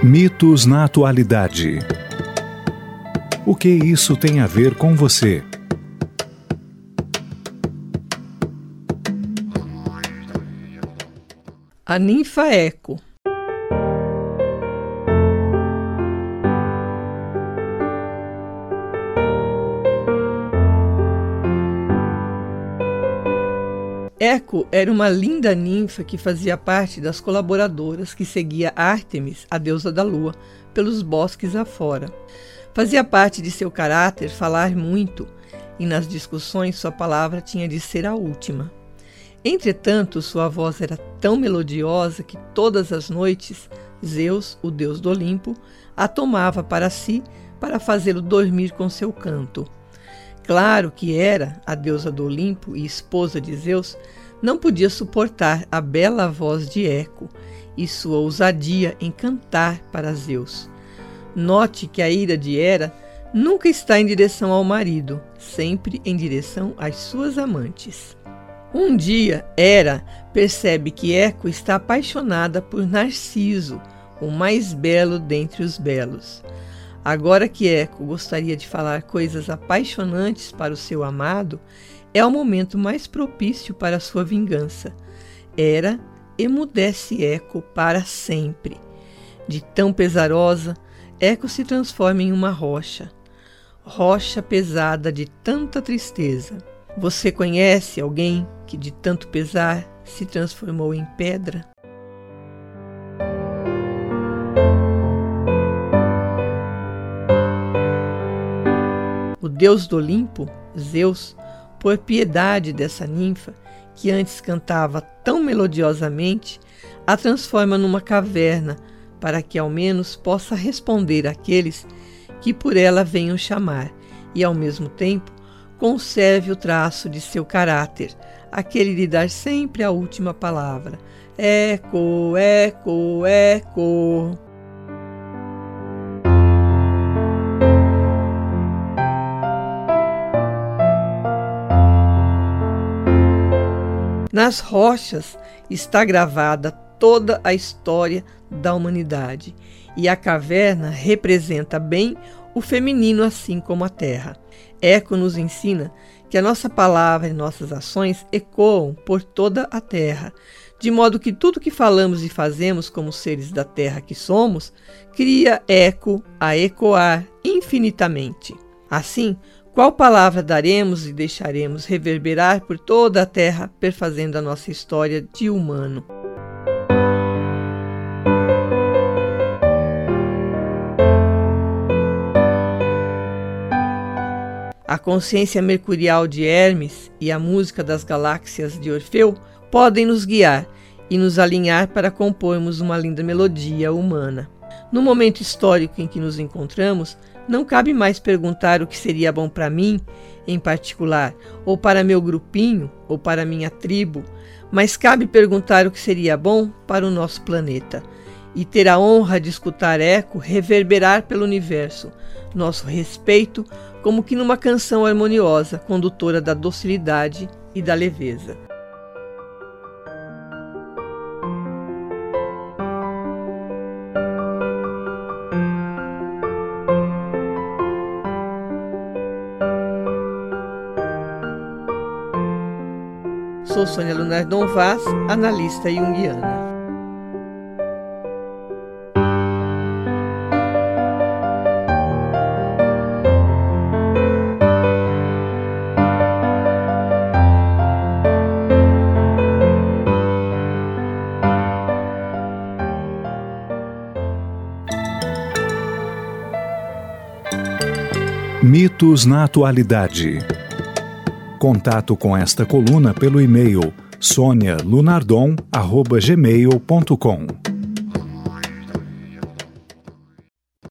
Mitos na atualidade. O que isso tem a ver com você? A ninfa Eco. Eco era uma linda ninfa que fazia parte das colaboradoras que seguia Ártemis, a deusa da lua, pelos bosques afora. Fazia parte de seu caráter falar muito, e nas discussões sua palavra tinha de ser a última. Entretanto, sua voz era tão melodiosa que todas as noites Zeus, o deus do Olimpo, a tomava para si para fazê-lo dormir com seu canto. Claro que Hera, a deusa do Olimpo e esposa de Zeus, não podia suportar a bela voz de Eco e sua ousadia em cantar para Zeus. Note que a ira de Hera nunca está em direção ao marido, sempre em direção às suas amantes. Um dia, Hera percebe que Eco está apaixonada por Narciso, o mais belo dentre os belos. Agora que Eco gostaria de falar coisas apaixonantes para o seu amado, é o momento mais propício para sua vingança. Hera emudece Eco para sempre. De tão pesarosa, Eco se transforma em uma rocha. Rocha pesada de tanta tristeza. Você conhece alguém que de tanto pesar se transformou em pedra? O deus do Olimpo, Zeus, por piedade dessa ninfa, que antes cantava tão melodiosamente, a transforma numa caverna, para que ao menos possa responder àqueles que por ela venham chamar, e ao mesmo tempo conserve o traço de seu caráter, aquele de dar sempre a última palavra. Eco, eco, eco. Nas rochas está gravada toda a história da humanidade, e a caverna representa bem o feminino, assim como a terra. Eco nos ensina que a nossa palavra e nossas ações ecoam por toda a terra, de modo que tudo que falamos e fazemos como seres da terra que somos, cria eco a ecoar infinitamente. Assim, qual palavra daremos e deixaremos reverberar por toda a terra, perfazendo a nossa história de humano? A consciência mercurial de Hermes e a música das galáxias de Orfeu podem nos guiar e nos alinhar para compormos uma linda melodia humana. No momento histórico em que nos encontramos, não cabe mais perguntar o que seria bom para mim, em particular, ou para meu grupinho, ou para minha tribo, mas cabe perguntar o que seria bom para o nosso planeta, e ter a honra de escutar Eco reverberar pelo universo, nosso respeito como que numa canção harmoniosa, condutora da docilidade e da leveza. Sou Sônia Lunardon Vaz, analista junguiana. Mitos na atualidade. Contato com esta coluna pelo e-mail sonialunardon@gmail.com.